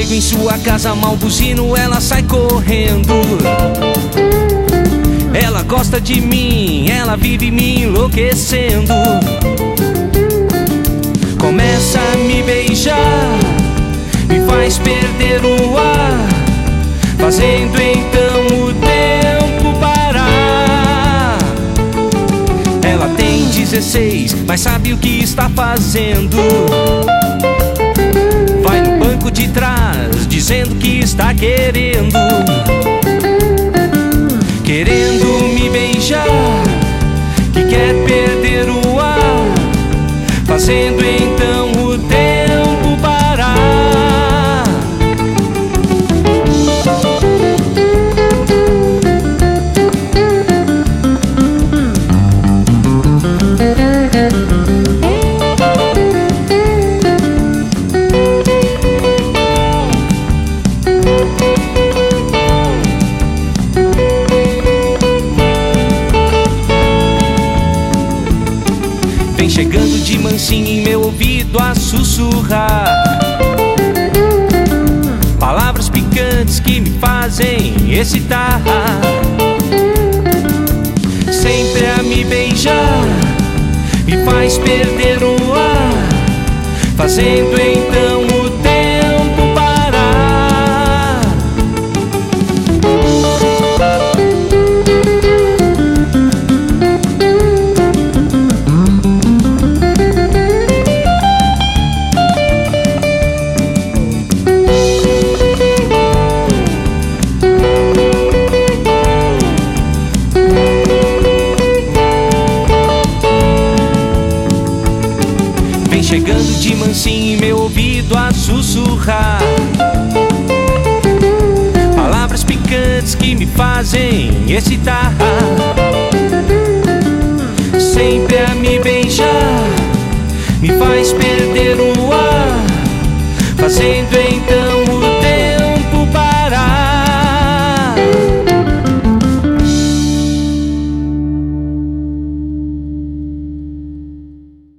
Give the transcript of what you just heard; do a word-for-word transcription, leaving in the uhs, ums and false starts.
chego em sua casa, mal buzino, ela sai correndo. Ela gosta de mim, ela vive me enlouquecendo. Começa a me beijar, me faz perder o ar, fazendo então o tempo parar. Ela tem dezesseis, mas sabe o que está fazendo. Vai no banco de trás, dizendo que está querendo. Querendo me beijar, que quer perder o ar, fazendo então o tempo parar. Vem chegando de mansinho em meu ouvido a sussurrar palavras picantes que me fazem excitar. Sempre a me beijar, me faz perder o ar, fazendo então o tempo parar. Vem chegando de mansinho em meu ouvido a sussurrar palavras picantes que me fazem excitar. Sempre a me beijar, me faz perder o ar, fazendo